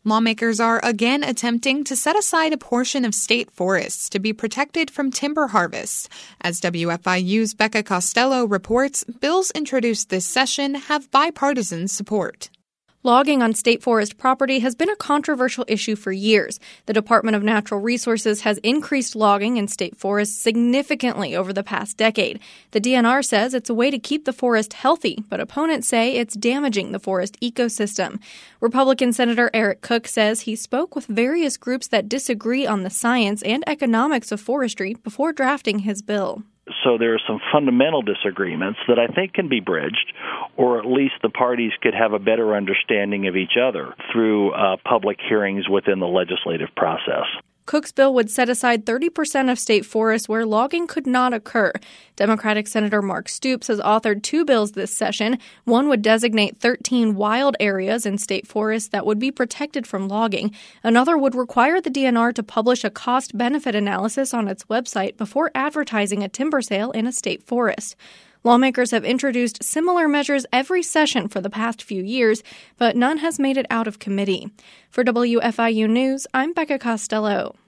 Lawmakers are again attempting to set aside a portion of state forests to be protected from timber harvests. As WFIU's Becca Costello reports, bills introduced this session have bipartisan support. Logging on state forest property has been a controversial issue for years. The Department of Natural Resources has increased logging in state forests significantly over the past decade. The DNR says it's a way to keep the forest healthy, but opponents say it's damaging the forest ecosystem. Republican Senator Eric Cook says he spoke with various groups that disagree on the science and economics of forestry before drafting his bill. So there are some fundamental disagreements that I think can be bridged, or at least the parties could have a better understanding of each other through public hearings within the legislative process. Cook's bill would set aside 30% of state forests where logging could not occur. Democratic Senator Mark Stoops has authored 2 bills this session. One would designate 13 wild areas in state forests that would be protected from logging. Another would require the DNR to publish a cost-benefit analysis on its website before advertising a timber sale in a state forest. Lawmakers have introduced similar measures every session for the past few years, but none has made it out of committee. For WFIU News, I'm Becca Costello.